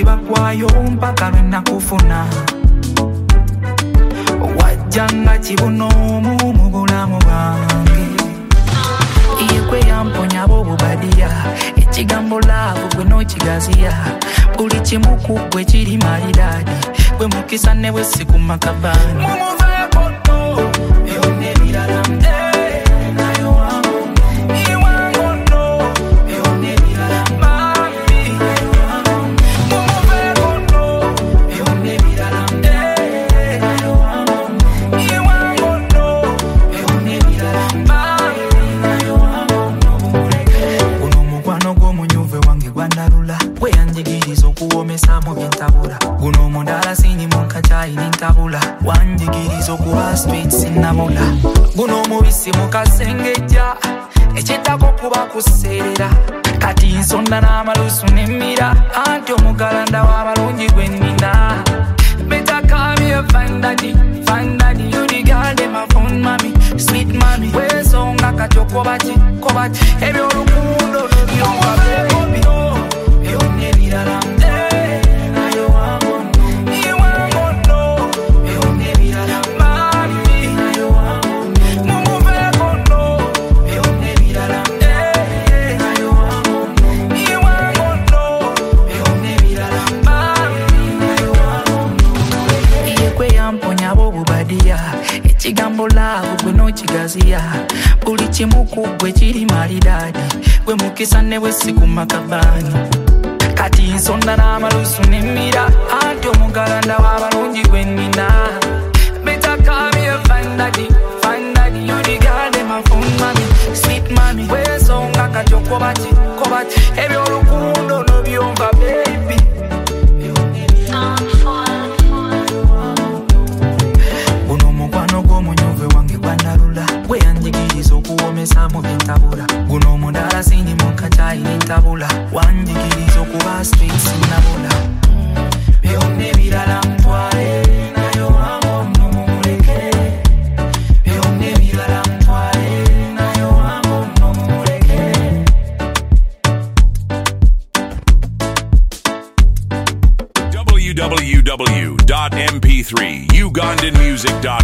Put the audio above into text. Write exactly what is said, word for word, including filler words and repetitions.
bakwayo mpaka lwe nakufuna wajjanga kibuno mu bulamu bwange iye kwe yamponya bobubadiya ekigambo laavu gwe n'okigaziya buli kimu ku gwe kiri maliraadi gwe mukisa ne bwe sikumakabani mumuveeko no byonna ebirala nayo wangu iwango no byonna ebirala mami mumuveeko no byonna ebirala nayo wangu iwango no byonna ebirala mami nayo wangu guno mukwano gw'omunyuve wange gwanalula gwe yanjigiriza okuwomesa mu byentabula guno mundala sinyi munkacayi nintabula wanjigiriza okuba street sinabula guno mubisi mukasengejja ekittako kuba kuseerera kati nsonda n'amalusu n'emmira anti omugalanda w'abalungi gwe nnina better call me a fine daddy fine daddy you the girl dem a phone mami sweet mami wesonga kati okobaki kobaki ebyolukundo byonga bebi byonna ebirala nayo wangu iwango no byonna ebirala mami nayo wangu mumuveeko no byonna ebirala nayo wangu iwango no byonna ebirala mami nayo wangu iye kwe yamponya bobubadiya ekigambo laavu gwe n'okigaziya buli kimu ku gwe kiri maliraadi gwe mukisa ne bwe sikumakabani kati nsonda n'amalusu n'emmira anti omugalanda w'abalungi gwe nnina better call me a fine daddy fine daddy you the girl dem a phone mami sweet mami wesonga kati okobaki kobaki ebyolukundo n'obyonga baby guno mukwano gw'omunyuve wange gwanalula gwe yanjigiriza okuwomesa mu byentabula guno omundala sinyi munkacayi nintabula wanjigiriza okuba street sinabula byonna ebirala mutwale nayo wangu nomumuleke byonna ebirala mutwale nayo wangu nomumuleke w w w dot m p three ugandan music dot